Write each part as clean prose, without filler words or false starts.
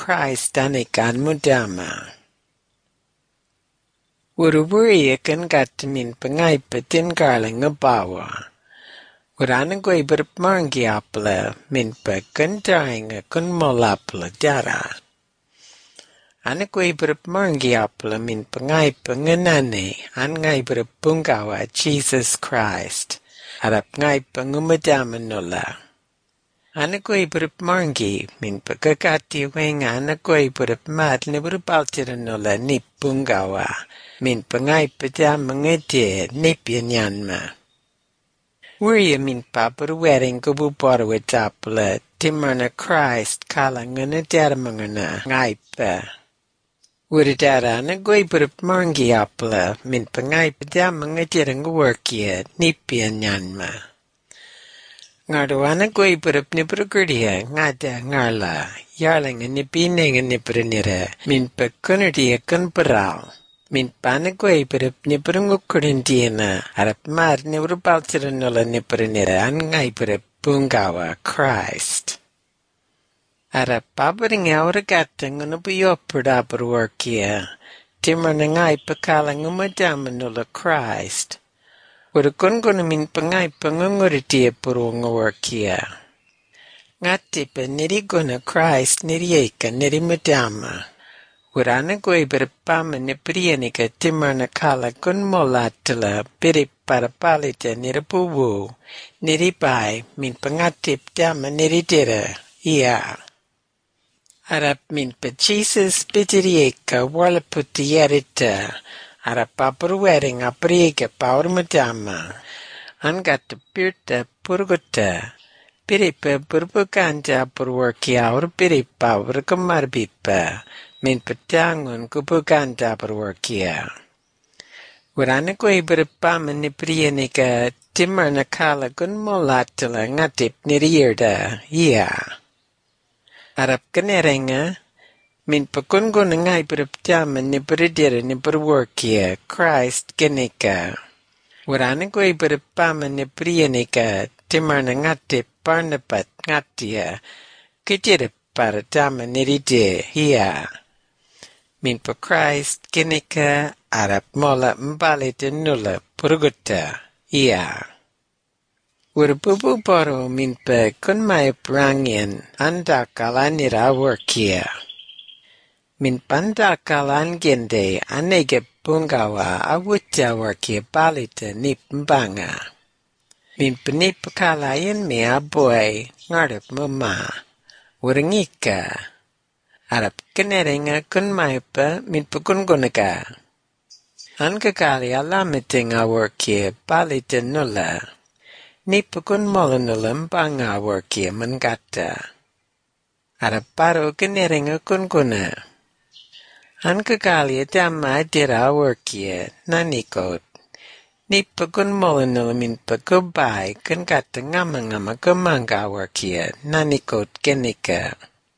Christ anikan mudama. Uruburiyakan min pangaipatin garling abawa. Urana ko'y berpanggiapla min pagkantainga kun molapla dara. Ana ko'y berpanggiapla min pangaipanganane an ngay berpunggawa Jesus Christ. Harap ngay pangumadama nula. Ana ko'y berpanggi min pagkakatiwing ana ko'y berpmat ni berpaltira nula ni punggawa min pangaipadama ngade ni pianyanma. Wuriya min paparuwering kubuparawatapla timarna Christ kalangana daramangana ngaipa. Wuridara na goy berpanggiapla min pangaipadama ngadirang workia ni pianyanma. Ngardoana goy berpnibrugurdia ngada ngarla yarlinga ni binenga ni bernira min pakunardia kun beral. Min panagoy berpnibrungukurindiana harap mar ni urupaltiranula ni bernira an ngay berpunggawa Christ. Harap pabaringa uragatang unubiyopurda berworkia timar na ngay pakalang umadamanula Christ. Urukungun min pangay pangunguridia purungaworkia. Ngatipa niriguna Christ nirieka nirimadama. Urana go'y berpama ni priyanika timar na kala kun molatala pirip para palita nirapuwu niribay min pangatip dama niridira iya. Harap min pa Jesus pitirieka wala putiyarita harap paparuwering apriyaga paurmadama angata pirta purguta piripa purpukanja purworkia ur piripa urkamarbipa min patangon kupuganda berworkia. Urana ko'y berpama ni priyanika timar na kala kun molatala ngatip niriyarda, iya. Harap kanerenga, min pakungun ngay berpama ni beridira ni berworkia, Christ genika. Urana ko'y berpama ni priyanika timar na ngatip parnapat ngatia, kajirip para dama niride, iya. Min pa Christ kinika arap mola mbalita nula purguta, iya. Urbubu paro min pa kun may prangin andakalanira workia. Min pandakalan gende anege pungawa awutya workia balita nip mbanga. Min panipakalayan mi aboy ngarap mama. Urangika. Harap kanerenga kun maipa min pakungunaga. An kakali alamiting aworkia balita nula. Ni pakun molanula mbanga aworkia mangata. Harap paro kanerenga kunguna. An kakali adama dira aworkia nanikot. Ni pakun molanula min pakubay kun kata ngama kumanga aworkia nanikot kenika.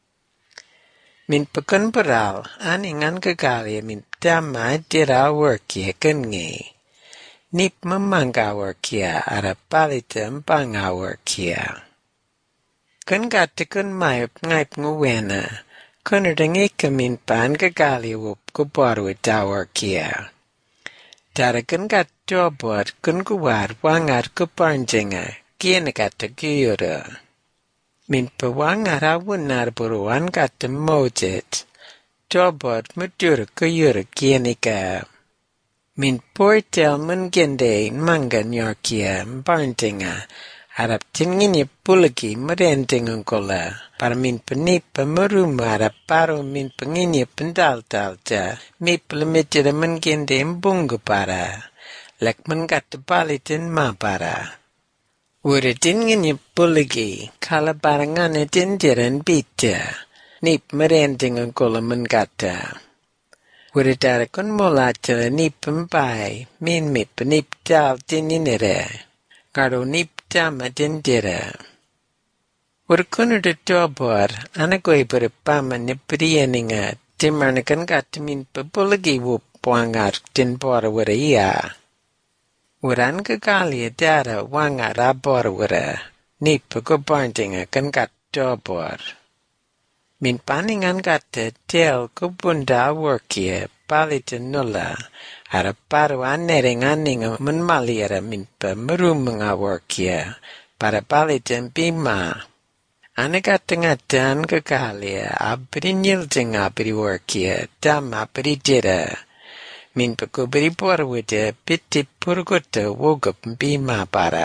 Min pakun beral, aningan kagalia min dama dira workia kengi. Nip memangga workia ara palita mpanga workia. Kun gata kun mayup ngaip nguwena, kun erdengika min pan kagalia wup kubaru da workia. Dara kun gata jobot kun kuwar wangar kuparnjenga, kiena gata giyura. Min pawangar awunar buruan kata mojet, jobot mudur kuyur kienika. Min portel mungende mangan yorkia mbarntinga, harap tingini pulagi merentingan kola, para min penipa meruma harap paro min penginya pendal-dalta, mi pelemitira mungende mbunga para, lek mengkata balitin ma para. Ura tingini pulagi, kala barangana dindiran bita, nip merendingan kola mengkata. Ura dara kun molatala nip mbai, min mi penip dal dininira, karo nip dama dindira. Ura kunada dobor, anagoy berpama nipriyaninga, timarnakan kata min pabulagi wup wangar dinbora wara iya. Uran kagalia dara wangar abor wara, nipa kubarndinga kan kat dobor. Min paningan kata tel kubunda workia palita nulla. Ara paru anering aninga menmaliara min pemerumanga workia. Para palita bima. Anakatangatan kakalia abri nilting abri workia. Dam abri dira. Min pekubri porwida piti purgota wogup bima para.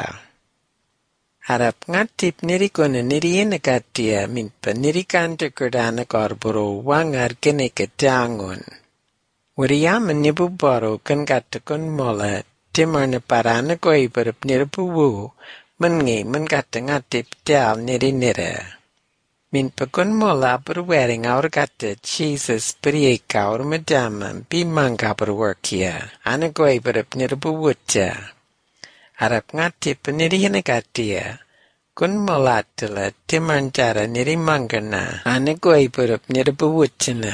Harap ngatip nirikona niriinakatia min pa nirikanta kurdana korboro wangar kinike tangon. Wariyaman nibubaro kan katakon mola timarna parana koibarap nirapuwu mangi man kata ngatip tal nirinira. Min pakon mola berwering aur kata Jesus berieka aur madama bimangka berworkia ana koibarap nirapuwuta. Harap ngatip niriinakatia kun molatala timantara nirimangana ana koibarap nirapuwutana.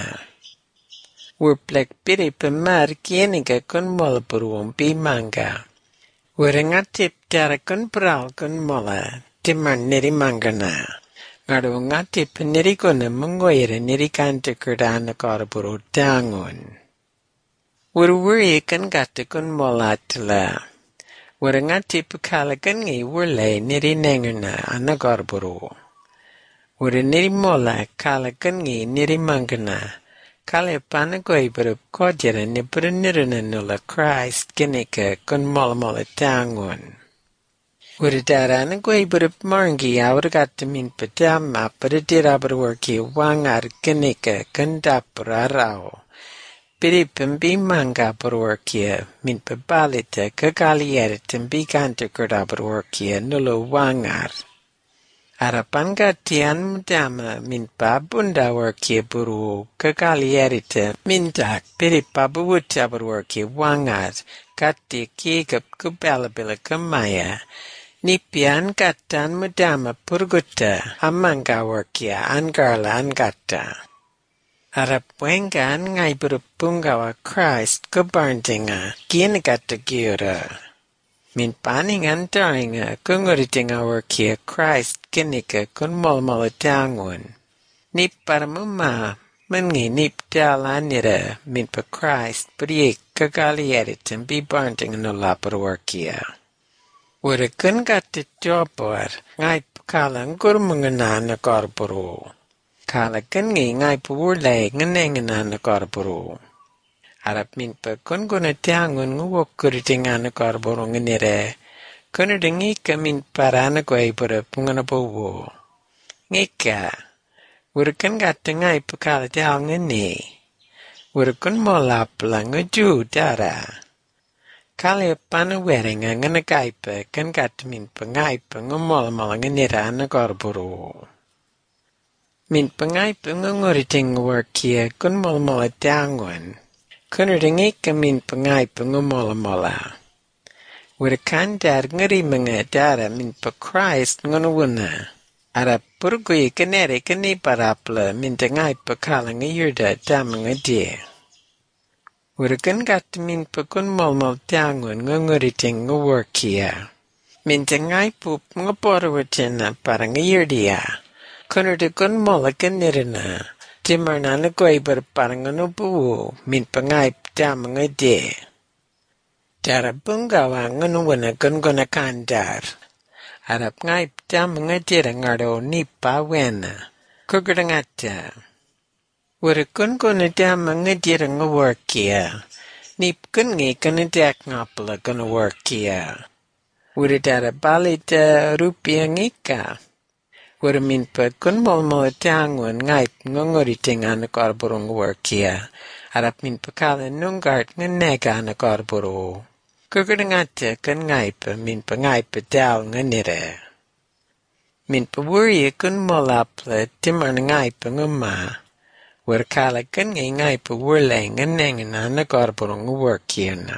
Wurplek piri pemar kieniga kun mola beruang bimangka. Warangatip tara kun peral kun mola timar nirimangana. Ngadu ngatip nirikona mengoira nirikanta kurdana korburu tangon. Wurwuri kan kata kun molatala. Warangatip kalakan ngi wurle nirinengana ana korburu. Waranirimola kalakan ngi nirimangana. Kale pana koibarap kojera ni pernirana nula Christ kinika kun mola tangon. Uridarana koibarap marngi awargata min patama paradira berwarki wangar kinika kandapura rao. Piripambi manga berwarkia min pabalita kakaliera tambi kanta kurda berwarkia nula wangar. Arapanga tian mudama min pabunda warkia buru kakalierita mintak piri pabuwuta warkia wangat kati kikap kubalabila kamaya nipian katan mudama purguta amanga warkia angarla angata. Arap wengan ngai berpungawa Christ kebarndinga kienagata giura. Min paningan daringa kunguritinga workia Christ kinika kun molmola tangun. Nip paramuma mangi nip dalanira min pa Christ briek kagalieritin bi barndinga no lapar workia. Wura kun gata jobor ngai pakala ngurmungana na korburu. Kala kun ngai pawurle nganengana na korburu. Harap min pa kun guna tiangun nguwokuritinga na korburu nganire. Kuna ngika min parana koe pura pungana powo. Ngika. Wurakan gata ngai pakala tial ngani. Wurakan molapla ngaju dara. Kali pana weringa ngana kaipa kan gata min pa ngaipa ngumola nganira na korburu. Min pa ngaipa nguritinga workia kun mola tiangun. Kuna ngika min pa ngaipa ngumola. Wurkandar ngari mengadara min pa Christ ngunawuna. Ara purgui kanere kani parapla min tangai pa kalang yurda damang adia. Wurkan gat min pa kun molmol tangun nguriting ngworkia. Min tangai pup ngaporwatina parang yurdia. Kunurda kun mola kanirina. Timarnana koibar parang anubuwo min pa ngai damang adia. Dara bungawa ngunuwana gunguna kandar. Arap ngai ptam ngadira ngaro nipa wena. Kugurangata. Wura gunguna dama ngadira ngaworkia. Nip gungi kanadak ngapala guna workia. Wura dara balita rupia ngika. Wura minpa gunmolmola tangun ngaip ngunguriting anak arburung workia. Arap minpa kala nungart nganega anak arburu. Kugurangata kan ngaipa min pa ngaipa dal nganira. Min pa wuriya kun molapla timar ngaipa nguma. Warkala kan ngaipa wurle nganengan na korporong workia na.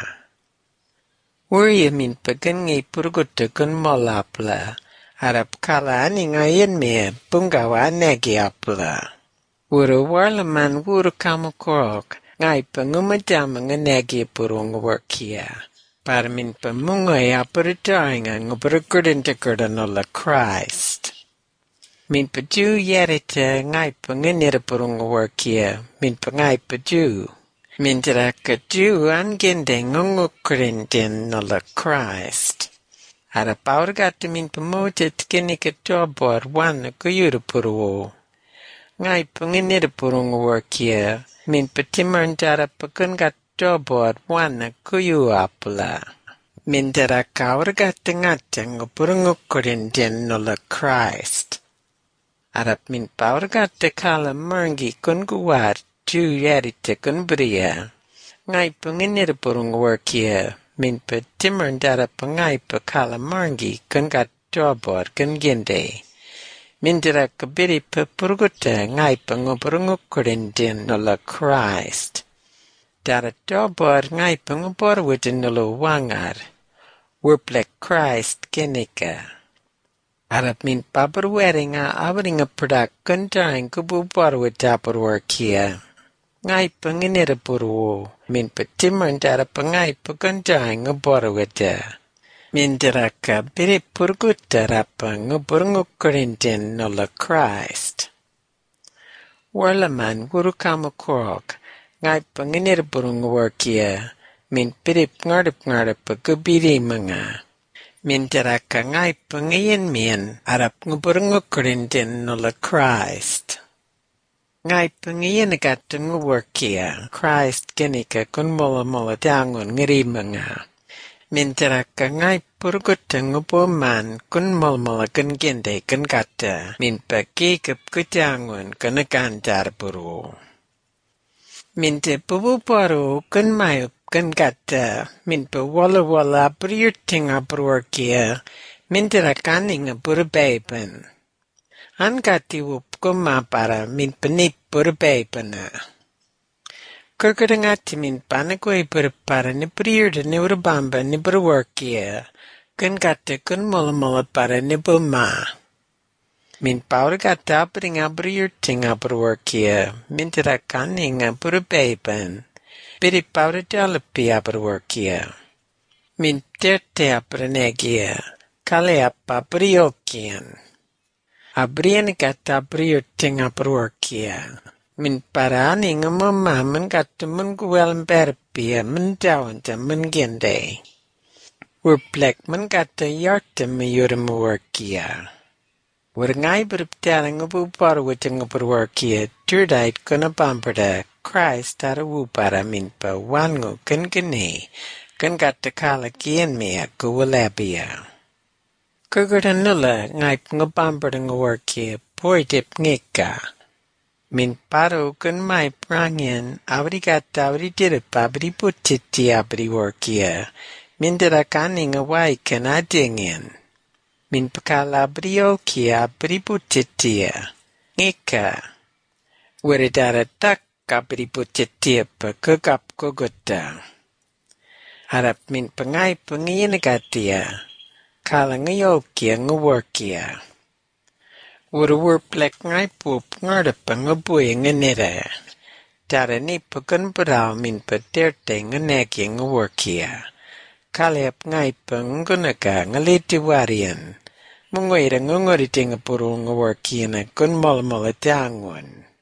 Wuriya min pa kan purguta kun molapla. Harap kala ani ngayon me bungawa negi apla. Wura warlaman wura kamukorok ngaipa ngumadama nganegi purong workia. Para min pamungoy aparitaringa ngaparakurintakurda no la Christ. Min pa ju yerita ngai pa ngenira purunga workia, min pa ngai pa ju. Min ka ju angende ngungukrin no la Christ. Ara paurgata min pa moja tkinika tobor wana kuyura puruo. Ngai pa ngenira purunga workia, min pa timandara pa kungat tobor wana kuyu apula. Min kaurgata ngata ngupurungukrin no la Christ. Arap min paurgata kala mangi kunguwar ju yerita kunbria. Ngai pa ngenira purunga workia, min pa timandara pa ngai pa kala mangi kungat tobor kungende. Min kabiri pa purguta ngai pa ngupurungukrin no la Christ. Dara tobor ngai pa nguborwita no la wangar. Wurplek Christ genika. Arap min pabarweringa awringa product kundaing kububorwita purworkia. Ngai pa ngenira purwo, min pa timandara pa ngai pa kundaing nguborwita. Min ka biri purguta rapa nguburngukrin no la Christ. Warlaman wurukamukorok, ngai pa ngenira purunga workia, min pirip ngarip pa kubiri mga. Min ka ngai pa ngayon min arap nguburngukrin no la Christ. Ngai pa ngayon agata nguworkia, Christ genika kun mola dangon ngiri mga. Min ka ngai purguta ngubuman kun mola kun gende kun gata, min pa kikap kudangon kun agandar buru. Min pubuparo kun mayup kun gata, min pa wala abriurting abruorkia, min kaning aburabaiban. An gati wup kumapara min panip burabaiban. Kurkudangati min panagway burapara ni briurda ni urabamba ni burworkia, kun gata kun mola para ni buma. Min paurgata abring abriurting aburworkia, min kaning aburabaiban. Biri paurdalapi aburworkia. Min terte abranegia, kale abriokian. Abrian gata abriurting aburworkia. Min parani ngamaman gata mungguel berpia mendawanta mengende. Wurplek man gata yarta mayuramworkia. Wurngai berptara ngabubarwita ngaburworkia, turdait kuna bamberda, Christ ara wupara min pa wango kan gani, kan gata kala kian mea kuwalabia. Kugurta nula ngai ngabamberda ngaworkia, poidip ngika. Min paro kun mai prangin, avri gata avri dirapa avri putiti avri workia, min kaning awai kan adingin. Min pakala abriokia avri putitia, ngika. Wiridara tak kapri putitia pa kagap kogota. Harap min pangai pangiyinagatia, kala ngayokia ngaworkia. Wurplek ngai pup ngarapa ngabuya nganira. Dara ni pagunbarao min paterte nganagi ngaworkia. Kaliap ngai pangunaga ngalitiwarian. Mungwira ngunguriti ngapuru ngaworkia na kun mola dangon.